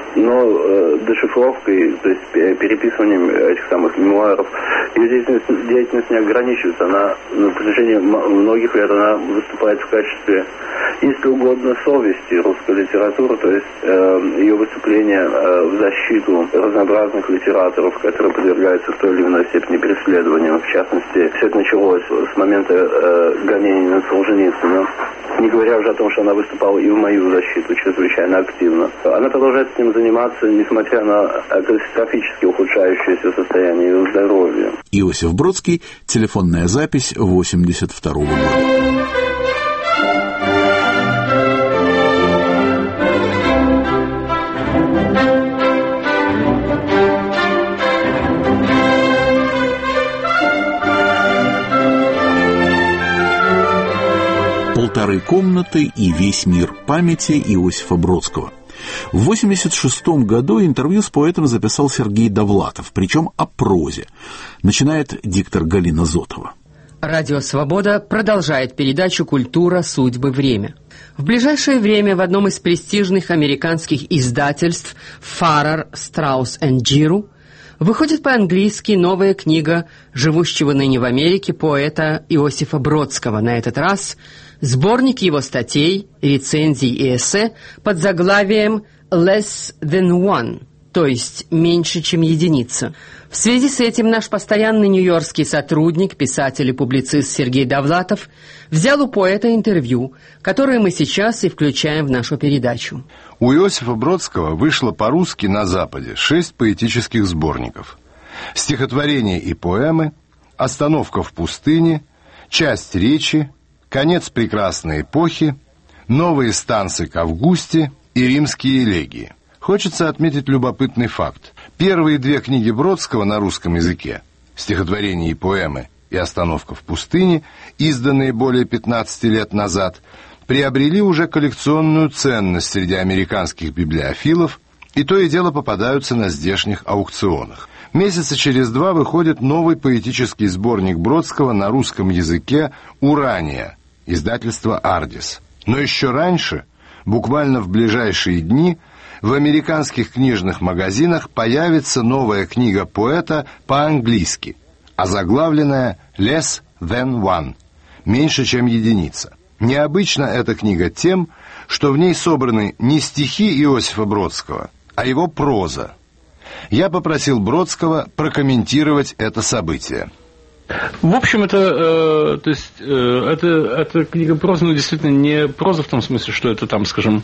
Но дешифровкой, то есть переписыванием этих самых мемуаров, ее деятельность не ограничивается. Она на протяжении многих лет она выступает в качестве, если угодно, совести русской литературы, то есть ее выступления в защиту разнообразных литераторов, которые подвергаются в той или иной степени преследованию. В частности, все это началось с момента гонений на Солженицына. Не говоря уже о том, что она выступала и в мою защиту чрезвычайно активно. Она продолжает этим заниматься, несмотря на катастрофически ухудшающееся состояние ее здоровья. Иосиф Бродский, телефонная запись 1982 года. «Полторы комнаты и весь мир памяти» Иосифа Бродского. В 1986 году интервью с поэтом записал Сергей Довлатов, причем о прозе. Начинает диктор Галина Зотова. Радио «Свобода» продолжает передачу «Культура, судьбы, время». В ближайшее время в одном из престижных американских издательств «Farrar, Straus & Giroux» выходит по-английски новая книга живущего ныне в Америке поэта Иосифа Бродского. На этот раз сборник его статей, рецензий и эссе под заглавием «Less than one», то есть «меньше, чем единица». В связи с этим наш постоянный нью-йоркский сотрудник, писатель и публицист Сергей Довлатов взял у поэта интервью, которое мы сейчас и включаем в нашу передачу. У Иосифа Бродского вышло по-русски на Западе 6 поэтических сборников. Стихотворения и поэмы, «Остановка в пустыне», «Часть речи», «Конец прекрасной эпохи», «Новые станции к Августе» и «Римские элегии». хочется отметить любопытный факт. Первые две книги Бродского на русском языке, стихотворения и поэмы и «Остановка в пустыне», изданные более 15 лет назад, приобрели уже коллекционную ценность среди американских библиофилов и то и дело попадаются на здешних аукционах. Месяца через два выходит новый поэтический сборник Бродского на русском языке «Урания», издательство «Ардис». Но еще раньше, буквально в ближайшие дни, в американских книжных магазинах появится новая книга поэта по-английски, озаглавленная «Less than one» – «Меньше, чем единица». Необычна эта книга тем, что в ней собраны не стихи Иосифа Бродского, а его проза. Я попросил Бродского прокомментировать это событие. В общем, это книга проза, но действительно не проза в том смысле, что это там, скажем,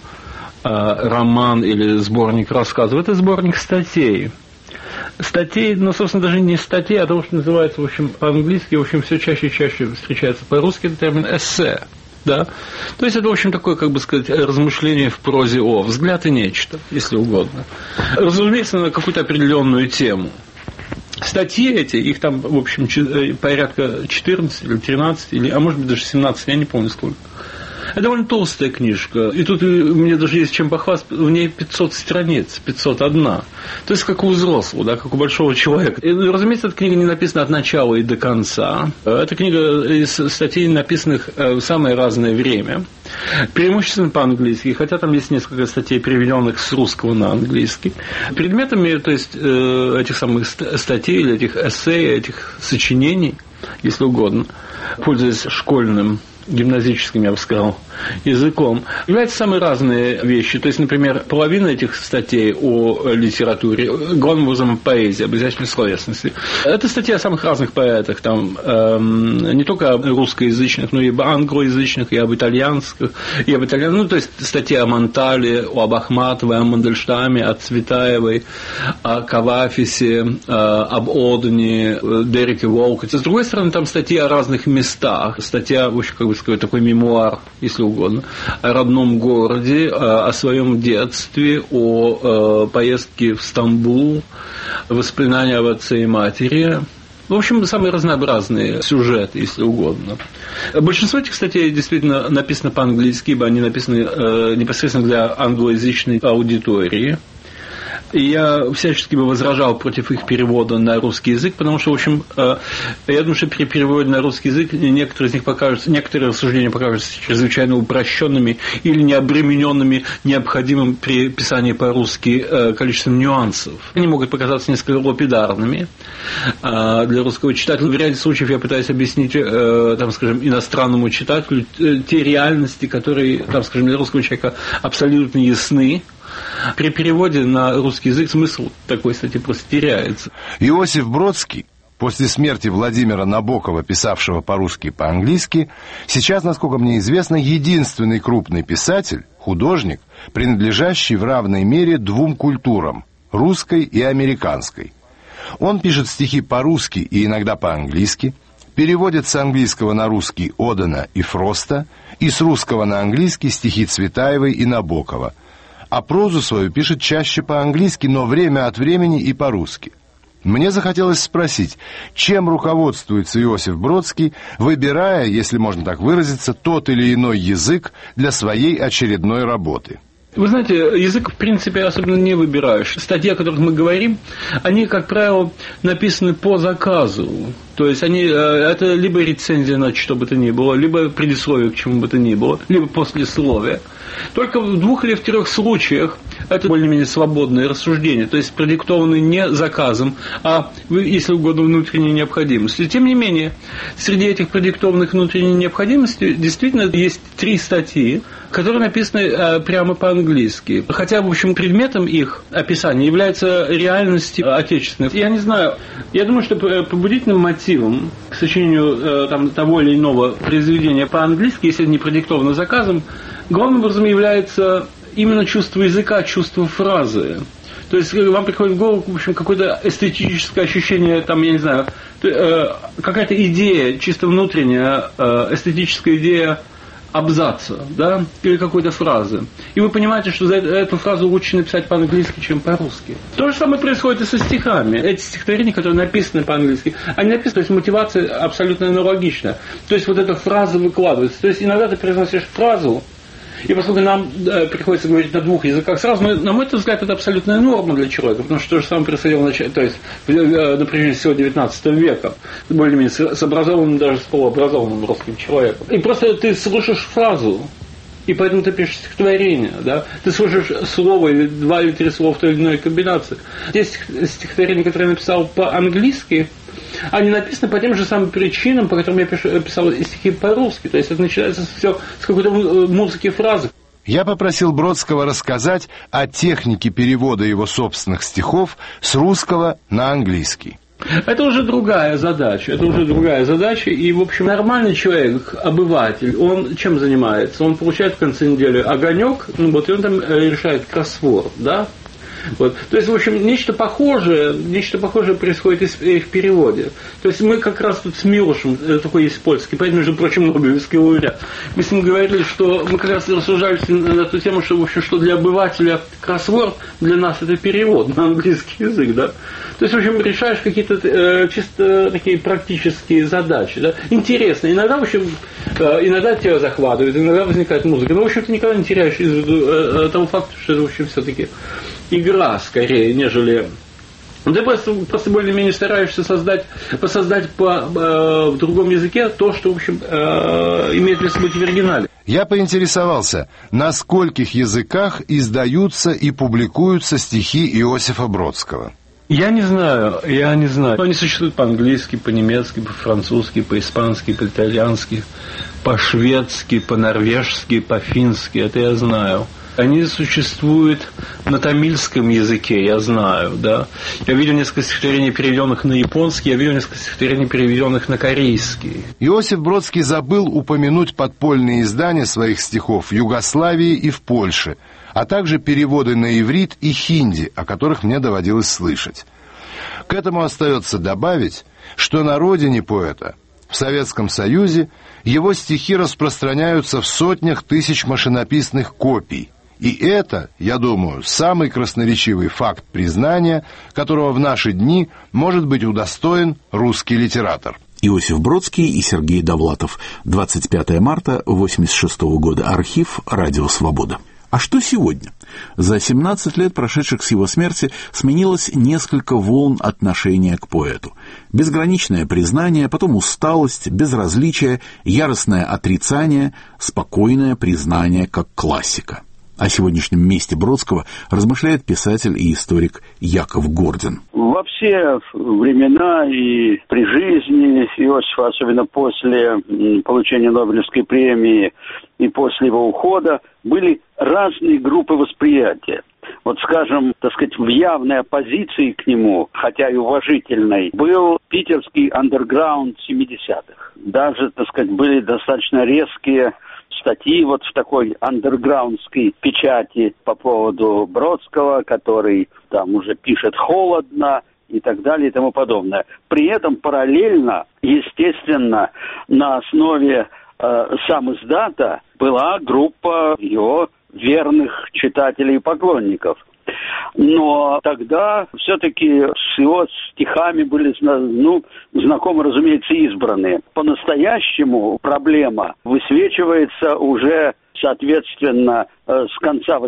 роман или сборник рассказов. Это сборник статей. Статей, ну, собственно, даже не статей, а того, что называется, в общем, по-английски, в общем, все чаще и чаще встречается по-русски, это термин «эссе». Да? То есть это, в общем, такое, как бы сказать, размышление в прозе о взгляд и нечто, если угодно. Разумеется, на какую-то определенную тему. Статьи эти, их там, в общем, порядка 14 или 13, или, а может быть даже 17, я не помню сколько. Это довольно толстая книжка, и тут мне даже есть чем похвастаться, в ней 500 страниц, 501. То есть как у взрослого, да, как у большого человека. И, разумеется, эта книга не написана от начала и до конца. Это книга из статей, написанных в самое разное время, преимущественно по-английски, хотя там есть несколько статей, переведенных с русского на английский. Предметами, то есть этих самых статей, или этих эссе, этих сочинений, если угодно, пользуясь школьным, гимназическим, я бы сказал, языком, являются самые разные вещи. То есть, например, половина этих статей о литературе, главным образом поэзии, об изящной словесности. Это статьи о самых разных поэтах, там, не только о русскоязычных, но и об англоязычных, и об итальянских, ну, то есть статьи о Монтале, об Ахматовой, о Мандельштаме, о Цветаевой, о Кавафисе, об Одене, Дереке Волкоте. С другой стороны, там статьи о разных местах, статья, в общем, как бы сказать, такой мемуар, если угодно, о родном городе, о своем детстве, о поездке в Стамбул, воспоминания об отце и матери. В общем, самые разнообразные сюжеты, если угодно. Большинство этих статей действительно написано по-английски, ибо они написаны непосредственно для англоязычной аудитории. И я всячески бы возражал против их перевода на русский язык, потому что, в общем, я думаю, что при переводе на русский язык некоторые рассуждения покажутся чрезвычайно упрощенными или необремененными необходимым при писании по-русски количеством нюансов. Они могут показаться несколько лапидарными для русского читателя. В ряде случаев я пытаюсь объяснить, там, скажем, иностранному читателю те реальности, которые, там, скажем, для русского человека абсолютно ясны. При переводе на русский язык смысл такой статьи просто теряется. Иосиф Бродский, после смерти Владимира Набокова, писавшего по-русски и по-английски, сейчас, насколько мне известно, единственный крупный писатель, художник, принадлежащий в равной мере двум культурам – русской и американской. Он пишет стихи по-русски и иногда по-английски, переводит с английского на русский Одена и Фроста и с русского на английский стихи Цветаевой и Набокова, а прозу свою пишет чаще по-английски, но время от времени и по-русски. Мне захотелось спросить, чем руководствуется Иосиф Бродский, выбирая, если можно так выразиться, тот или иной язык для своей очередной работы. Вы знаете, язык, в принципе, особенно не выбираешь. Статьи, о которых мы говорим, они, как правило, написаны по заказу. То есть это либо рецензия на что бы то ни было, либо предисловие к чему бы то ни было, либо послесловие. Только в 2 или в 3 случаях это более-менее свободное рассуждение, то есть продиктованное не заказом, а, если угодно, внутренней необходимостью. Тем не менее, среди этих продиктованных внутренней необходимости действительно есть 3 статьи, которые написаны прямо по-английски. Хотя, в общем, предметом их описания является реальность отечественная. Я не знаю, я думаю, что побудительным мотивом к сочинению того или иного произведения по-английски, если это не продиктовано заказом, главным образом является именно чувство языка, чувство фразы. То есть вам приходит в голову, в общем, какое-то эстетическое ощущение, там, я не знаю, какая-то идея, чисто внутренняя эстетическая идея абзаца, да, или какой-то фразы. И вы понимаете, что за эту фразу лучше написать по-английски, чем по-русски. То же самое происходит и со стихами. Эти стихотворения, которые написаны по-английски, они написаны, то есть мотивация абсолютно аналогичная. То есть вот эта фраза выкладывается. То есть иногда ты произносишь фразу, и поскольку нам приходится говорить на двух языках сразу, на мой взгляд, это абсолютная норма для человека, потому что то же самое происходило на протяжении всего 19 века, более-менее с образованным, даже с полуобразованным русским человеком. И просто ты слушаешь фразу, и поэтому ты пишешь стихотворение, да? Ты слушаешь слово или два или три слова в той или иной комбинации. Есть стихотворения, которые я написал по-английски, они написаны по тем же самым причинам, по которым я писал стихи по-русски. То есть это начинается все с какой-то музыки фразы. Я попросил Бродского рассказать о технике перевода его собственных стихов с русского на английский. Это уже другая задача, и, в общем, нормальный человек, обыватель, он чем занимается? Он получает в конце недели огонек, и он там решает кроссворд, да? Вот. То есть, в общем, нечто похожее происходит и в переводе. То есть мы как раз тут с Милошем, такой есть польский, поэтому, между прочим, Нобелевский лауреат, мы с ним говорили, что мы как раз рассуждали на эту тему, что, в общем, что для обывателя кроссворд, для нас это перевод на английский язык, да. То есть, в общем, решаешь какие-то чисто такие практические задачи, да. Интересно. Иногда, в общем, иногда тебя захватывает, иногда возникает музыка. Но, в общем, ты никогда не теряешь из виду того факта, что это, в общем, все-таки игра скорее, нежели... Ты просто более-менее стараешься воссоздать в другом языке то, что, в общем, имеет место быть в оригинале. Я поинтересовался, на скольких языках издаются и публикуются стихи Иосифа Бродского. Я не знаю. Они существуют по-английски, по-немецки, по-французски, по-испански, по-итальянски, по-шведски, по-норвежски, по-фински, это я знаю. Они существуют на тамильском языке, я знаю, да. Я видел несколько стихотворений, переведенных на японский, я видел несколько стихотворений, переведенных на корейский. Иосиф Бродский забыл упомянуть подпольные издания своих стихов в Югославии и в Польше, а также переводы на иврит и хинди, о которых мне доводилось слышать. К этому остается добавить, что на родине поэта, в Советском Союзе, его стихи распространяются в сотнях тысяч машинописных копий. И это, я думаю, самый красноречивый факт признания, которого в наши дни может быть удостоен русский литератор. Иосиф Бродский и Сергей Довлатов. 25 марта 1986 года. Архив «Радио Свобода». А что сегодня? За 17 лет, прошедших с его смерти, сменилось несколько волн отношения к поэту. Безграничное признание, потом усталость, безразличие, яростное отрицание, спокойное признание как классика. О сегодняшнем месте Бродского размышляет писатель и историк Яков Гордин. Во все времена и при жизни Иосифа, особенно после получения Нобелевской премии и после его ухода, были разные группы восприятия. Вот, скажем, так сказать, в явной оппозиции к нему, хотя и уважительной, был питерский андерграунд 70-х. Даже, так сказать, были достаточно резкие статьи вот в такой андерграундской печати по поводу Бродского, который там уже пишет холодно и так далее и тому подобное. При этом параллельно, естественно, на основе самиздата была группа его верных читателей и поклонников. Но тогда все-таки с его стихами были знакомы, разумеется, избранные. По-настоящему проблема высвечивается уже, соответственно, с конца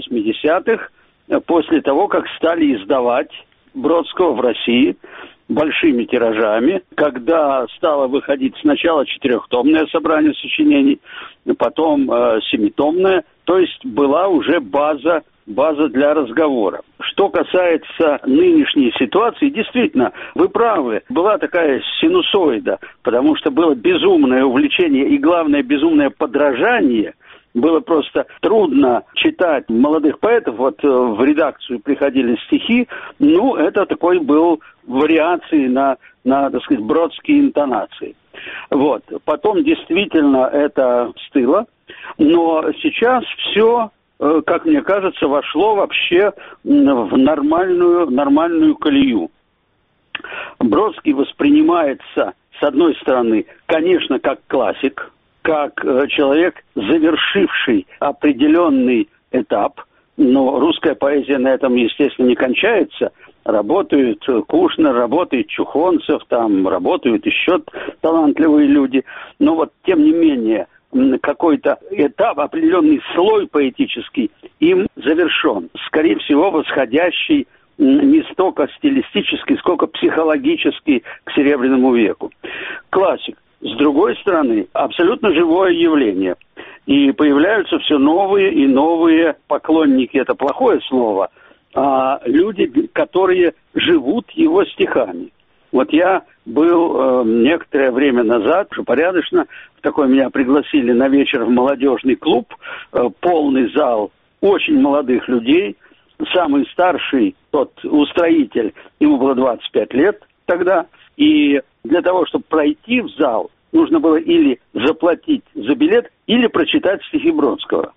80-х, после того, как стали издавать Бродского в России большими тиражами, когда стало выходить сначала 4-томное собрание сочинений, потом 7-томное, то есть была уже база для разговора. Что касается нынешней ситуации, действительно, вы правы, была такая синусоида, потому что было безумное увлечение и, главное, безумное подражание. Было просто трудно читать молодых поэтов, вот в редакцию приходили стихи, это такой был вариации на так сказать, бродские интонации. Вот. Потом действительно это стыло, но сейчас все, как мне кажется, вошло вообще в нормальную колею. Бродский воспринимается, с одной стороны, конечно, как классик, как человек, завершивший определенный этап. Но русская поэзия на этом, естественно, не кончается. Работают Кушнер, работает Чухонцев, там работают еще талантливые люди. Но вот, тем не менее, какой-то этап, определенный слой поэтический им завершен. Скорее всего, восходящий не столько стилистически, сколько психологически к Серебряному веку. Классик. С другой стороны, абсолютно живое явление. И появляются все новые и новые поклонники, это плохое слово, а люди, которые живут его стихами. Вот я был некоторое время назад, уже порядочно, в такой меня пригласили на вечер в молодежный клуб, полный зал очень молодых людей. Самый старший, тот устроитель, ему было 25 лет тогда, и для того, чтобы пройти в зал, нужно было или заплатить за билет, или прочитать стихи Бродского.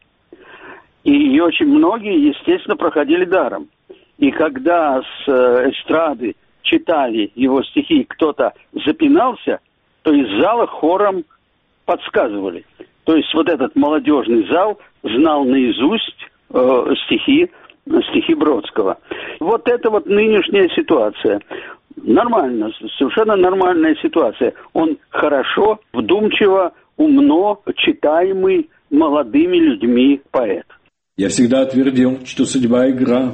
И очень многие, естественно, проходили даром. И когда с эстрады читали его стихи, кто-то запинался, то из зала хором подсказывали. То есть вот этот молодежный зал знал наизусть стихи Бродского. Вот это вот нынешняя ситуация. Нормально, совершенно нормальная ситуация. Он хорошо, вдумчиво, умно читаемый молодыми людьми поэт. Я всегда твердил, что судьба игра,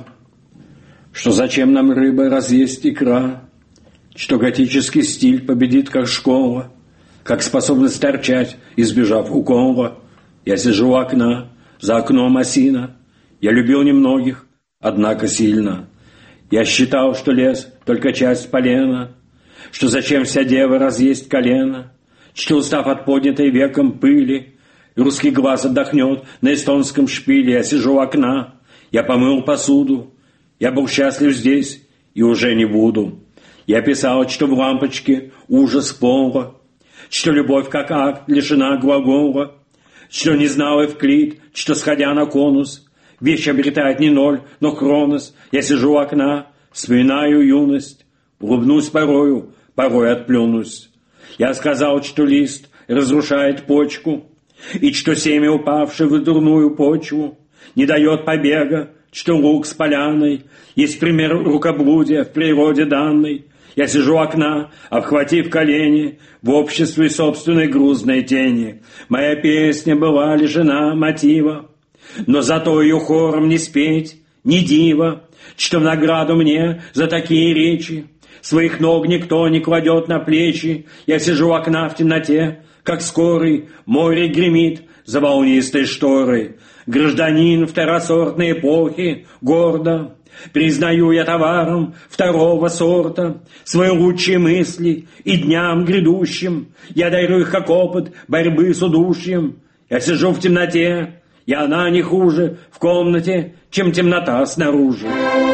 что зачем нам рыба разъесть икра, что готический стиль победит как школа, как способность торчать, избежав укола. Я сижу у окна, за окном осина. Я любил немногих, однако сильно. Я считал, что лес только часть полена, что зачем вся дева разъесть колено, что, устав от поднятой веком пыли, русский глаз отдохнет на эстонском шпиле. Я сижу у окна, я помыл посуду, я был счастлив здесь и уже не буду. Я писал, что в лампочке ужас пола, что любовь как акт лишена глагола, что не знал Эвклид, что, сходя на конус, вещь обретает не ноль, но хронос. Я сижу у окна, вспоминаю юность, улыбнусь порою, порой отплюнусь. Я сказал, что лист разрушает почку, и что семя, упавшее в дурную почву, не дает побега, что лук с поляной есть пример рукоблудия в природе данной. Я сижу у окна, обхватив колени, в обществе собственной грузной тени. Моя песня была лишена мотива, но зато ее хором не спеть, не диво, что в награду мне за такие речи своих ног никто не кладет на плечи. Я сижу у окна в темноте, как скорый, море гремит за волнистой шторой. Гражданин второсортной эпохи, гордо признаю я товаром второго сорта свои лучшие мысли, и дням грядущим я дарю их как опыт борьбы с удушьем. Я сижу в темноте, и она не хуже в комнате, чем темнота снаружи.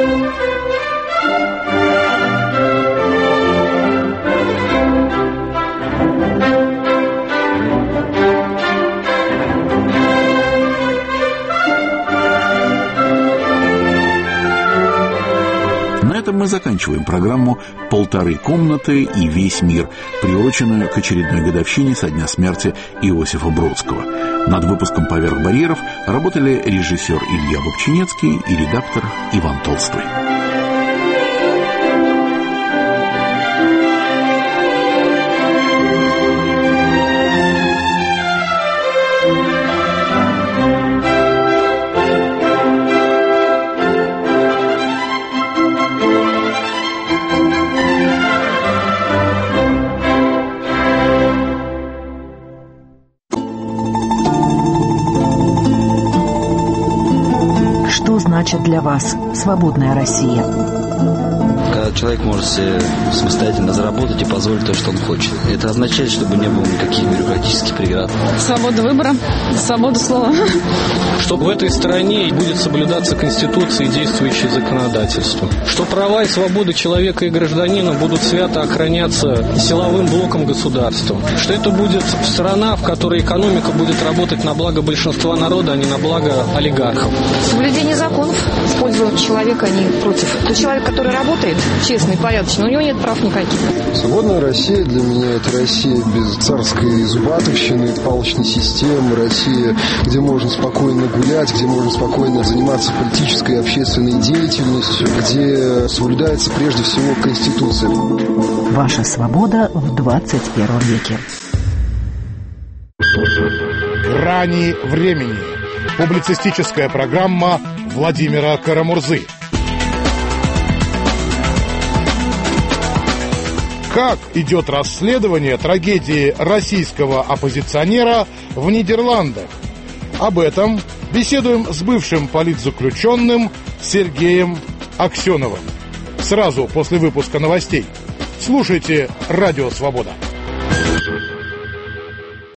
На этом мы заканчиваем программу «Полторы комнаты и весь мир», приуроченную к очередной годовщине со дня смерти Иосифа Бродского. Над выпуском «Поверх барьеров» работали режиссер Илья Бобчинецкий и редактор Иван Толстой. Что значит для вас свободная Россия? Когда человек может себе самостоятельно заработать и позволить то, что он хочет. Это означает, чтобы не было никаких бюрократических преград. Свобода выбора, свобода слова. Чтобы в этой стране будет соблюдаться Конституция и действующее законодательство. Что права и свободы человека и гражданина будут свято охраняться силовым блоком государства. Что это будет страна, в которой экономика будет работать на благо большинства народа, а не на благо олигархов. Соблюдение законов в пользу человека, а не против. Тот человек, который работает, честный, порядочный, у него нет прав никаких. Свободная Россия для меня — это Россия без царской зубатовщины, палочной системы, Россия, где можно спокойно гулять, где можно спокойно заниматься политической и общественной деятельностью, где соблюдается прежде всего Конституция. Ваша свобода в 21 веке. «Грани времени». Публицистическая программа Владимира Карамурзы. Как идет расследование трагедии российского оппозиционера в Нидерландах? Об этом беседуем с бывшим политзаключенным Сергеем Аксеновым. Сразу после выпуска новостей. Слушайте «Радио Свобода».